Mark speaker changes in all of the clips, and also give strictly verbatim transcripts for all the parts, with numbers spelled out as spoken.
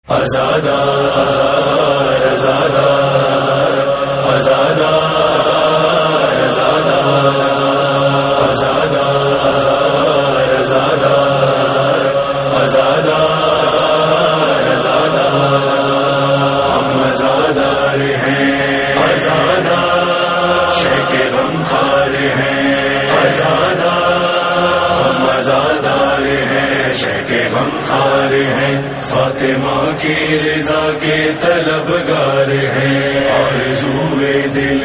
Speaker 1: آزادہ آزادہ آزادہ آزادہ آزادہ آزادہ آزادہ آزادہ ہم آزادار ہیں، آزادہ شیخ غمخوار ہیں، آزادہ ہم آزادار ہیں، شیخ غمخوار ہیں، فاطمہ کی رضا کے طلبگار ہیں، آرزوئے دل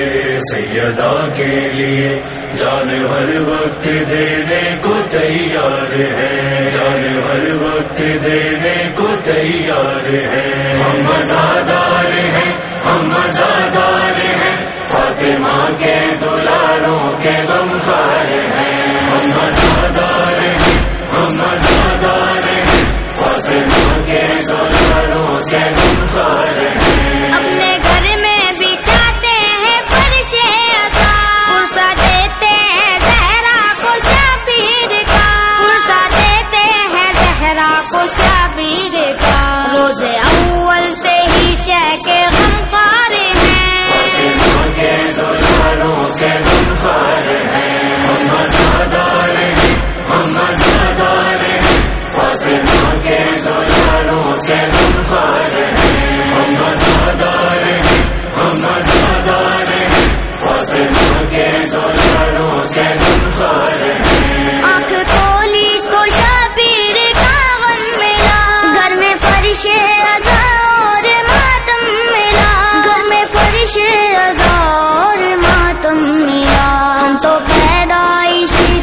Speaker 1: سیدہ کے لیے جان ہر وقت دینے کو تیار ہے، جان ہر وقت دینے کو تیار ہے، ہم آزادار ہیں، ہم آزادار ہیں، فاطمہ کے دلاروں کے غمخوار ہیں، ہم آزادار ہیں، ہم آزادار ہیں، فاطمہ کے دلاروں کے غمخوار ہیں،
Speaker 2: اپنے گھر میں بچھاتے ہیں فرش عطا، پرسہ دیتے ہیں زہرا کو شبیر کا، پرسہ دیتے ہیں زہرا کو شبیر کا، روز اول سے ہی شیخ غمخوار ہیں،
Speaker 1: فاطمہ کے دلاروں کے غمخوار ہیں، ہم آزادار ہیں، ہم آزادار ہیں، فاطمہ کے دلاروں کے غمخوار ہیں، ہم آزادار ہیں، ہم آزادار ہیں، فاطمہ کے دلاروں کے غمخوار ہیں،
Speaker 2: آنکھ کھولی تو شبیر کا غم ملا، گھر میں فرش عطا اور ماتم ملا، گھر میں فرش عطا اور ماتم ملا، ہم تو پیدائشی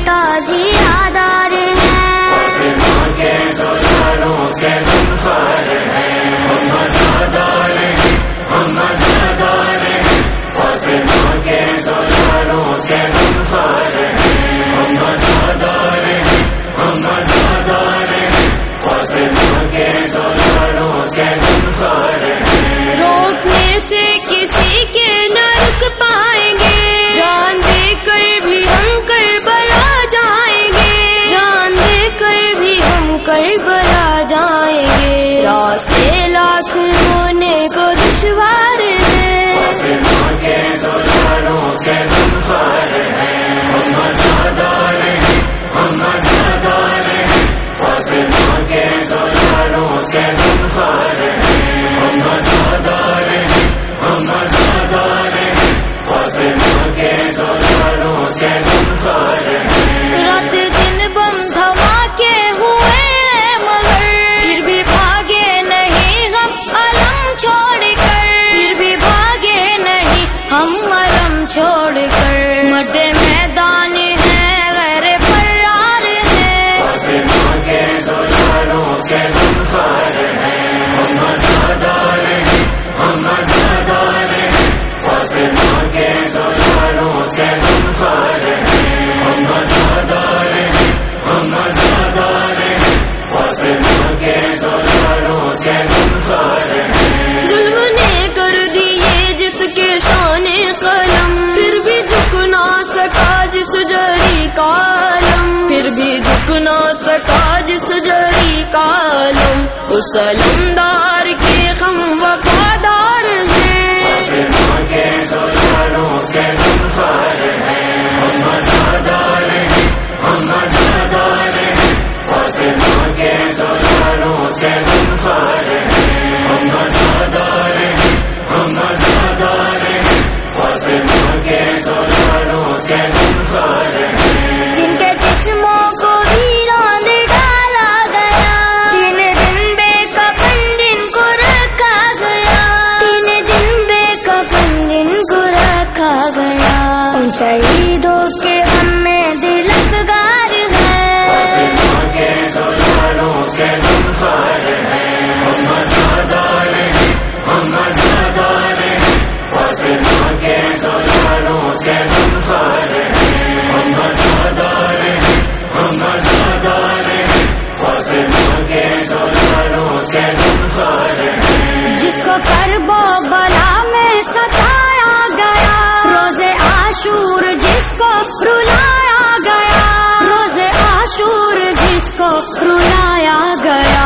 Speaker 2: تازیادار ہیں،
Speaker 1: فاطمہ کے دلاروں کے غمخوار ہیں، ہم آزادار ہیں، ہم آزادار ہیں، فاطمہ کے دلاروں کے غمخوار ہیں، ہم آزادار ہیں، ہم آزادار ہیں، فاطمہ کے دلاروں کے غمخوار ہیں،
Speaker 2: روکنے سے کسی کے نہ رک پائیں گے، جان دے کر بھی ہم کربلا جائیں گے، جان دے کر بھی ہم کربلا جائیں گے، راستے لاکھ ہونے کو دشوار ہے،
Speaker 1: فاطمہ کے دلاروں کے غمخوار ہیں، ہم آزادار ہیں، ہم آزادار ہیں، فاطمہ کے دلاروں کے غمخوار ہیں، ہم آزادار ہیں، ہم آزادار ہیں، فاطمہ کے دلاروں کے غمخوار ہیں،
Speaker 2: رات دن بم دھماکے ہوئے ہیں مگر پھر بھی بھاگے نہیں ہم علم چھوڑ کر، پھر بھی بھاگے نہیں ہم علم چھوڑ کر، مرد میدان ہیں غیر فرار ہیں،
Speaker 1: فاطمہ کے دلاروں کے غمخوار ہیں، ہم آزادار ہیں، ہم آزادار ہیں، فاطمہ کے دلاروں کے غمخوار ہیں، ہم آزادار ہیں، ہم آزادار ہیں، فاطمہ کے دلاروں کے غمخوار ہیں،
Speaker 2: ظلم نے کر دیے جس کے شان قلم، پھر بھی جھک نہ سکا جس جری کا علم، پھر بھی جھک نہ سکا جس جری کا علم، اس علمدار کے ہم وفادار ہیں،
Speaker 1: فاطمہ کے دلاروں کے غمخوار ہیں، ہم آزادار ہیں، ہم آزادار ہیں، فاطمہ کے دلاروں کے غمخوار ہیں، ہم آزادار ہیں، ہم آزادار ہیں، فاطمہ کے دلاروں کے غمخوار ہیں،
Speaker 2: جن کے جسموں کو ویران ڈالا گیا، تین دن بے کفن جن کو رکھا گیا، تین دن بے کفن جن کو رکھا گیا، ان شہیدوں کے ہم میں دل افگار ہے،
Speaker 1: فاطمہ کے دلاروں کے غمخوار ہیں، ہم آزادار ہیں، ہم آزادار ہیں، فاطمہ کے دلاروں کے غمخوار ہیں، ہم آزادار ہیں، ہم آزادار ہیں، فاطمہ کے دلاروں کے غمخوار ہیں،
Speaker 2: جس کو کرب و بلا میں ستایا گیا، روز عاشور جس کو رلایا گیا، روز عاشور جس کو رلایا گیا،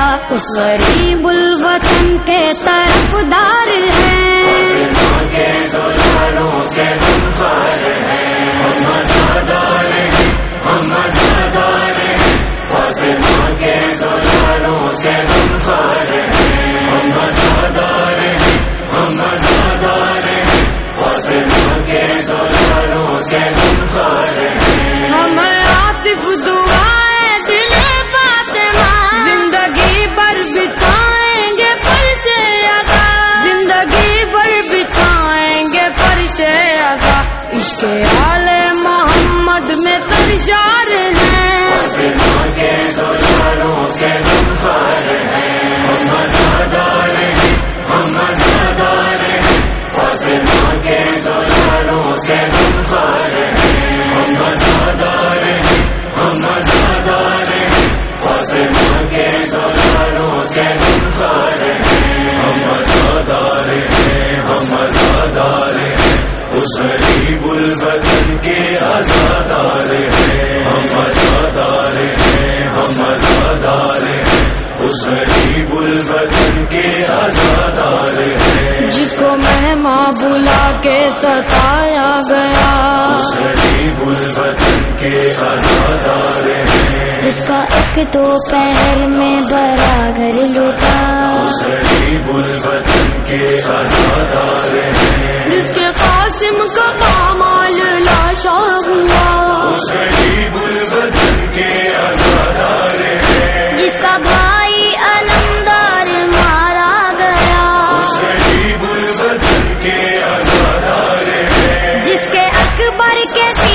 Speaker 2: اس غریب الوطن کے طرفدار ہیں،
Speaker 1: فاطمہ کے دلالوں سے ہم خوار ہیں، ہم عزادار ہیں، ہم عزادار ہیں، فاطمہ کے دلالوں سے ہم خوار ہیں، ہم عزادار ہیں، ہم عزادار ہیں، فاطمہ کے دلالوں سے ہم خوار ہیں،
Speaker 2: ہم عاطف دعائے دل فاطمہ، زندگی بھر بچھائیں گے فرش عطا، زندگی بھر بچھائیں گے فرش عطا، عشق آل محمد میں سرشار ہیں،
Speaker 1: فاطمہ کے دلالوں سے ہم خوار ہیں، ہم عزادار ہیں، ہم عزادار ہیں، فاطمہ کے دلالوں سے ہم خوار ہیں، ہم عزادار ہیں، ہم عزادار ہیں، فاطمہ کے دلالوں سے ہم خوار ہیں، ہم عزادار ہیں، ہم عزادار ہیں، اس غریب الوطن کے عزادار ہیں، ہم عزادار ہیں، ہم عزادار ہیں، اس غریب الوطن کے عزادار ہیں،
Speaker 2: جس کو مہماں بلا کے ستایا گیا،
Speaker 1: اس غریب الوطن کے عزادار ہیں،
Speaker 2: جس کا ایک دو پہر میں بڑا گھر لوٹا،
Speaker 1: اس غریب الوطن کے عزادار ہیں،
Speaker 2: جس کے قاسم کا پامال لاشا ہوا،
Speaker 1: اس غریب الوطن کے عزادار ہیں،
Speaker 2: جس کا بھائی علمدار مارا گیا،
Speaker 1: اس غریب الوطن کے عزادار ہیں،
Speaker 2: جس کے اکبر کے